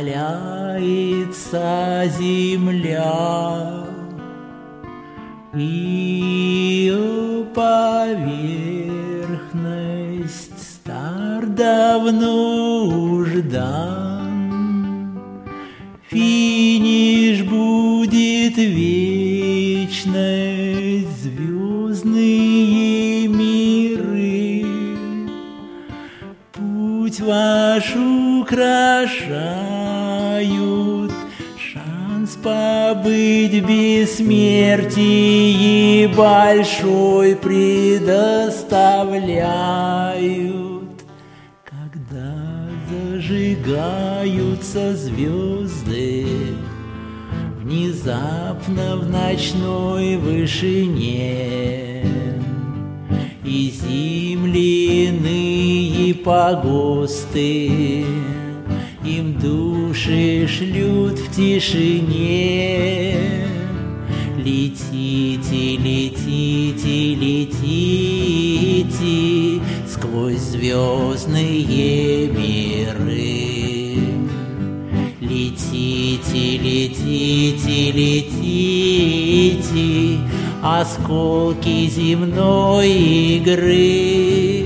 валяется земля, ее поверхность стар давно ждан. Финиш будет вечность, звездные миры. Путь ваш украшают, шанс побыть в бессмертии большой предоставляют. Когда зажигаются звезды внезапно в ночной вышине, и земляные погосты им души шлют в тишине. Летите, летите, летите сквозь звездные миры. Летите, летите, летите, осколки земной игры.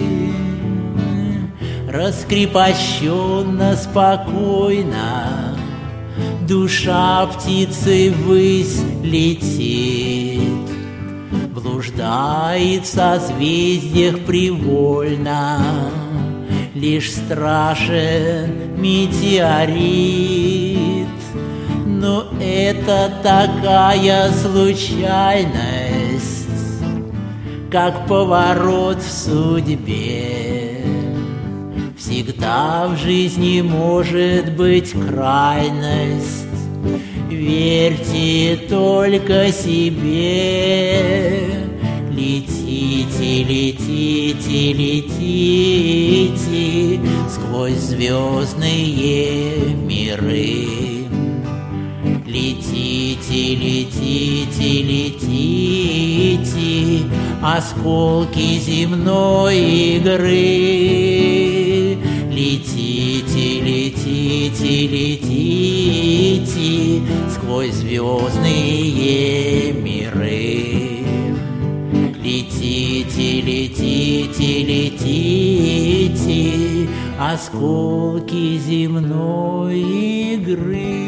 Раскрепощенно, спокойно душа птицы ввысь летит, блуждает в созвездиях привольно, лишь страшен метеорит. Но это такая случайность, как поворот в судьбе. Всегда в жизни может быть крайность, верьте только себе. Летите, летите, летите сквозь звездные миры. Летите, летите, летите, осколки земной игры. Летите, летите, летите сквозь звездные миры. Летите, летите, летите, осколки земной игры.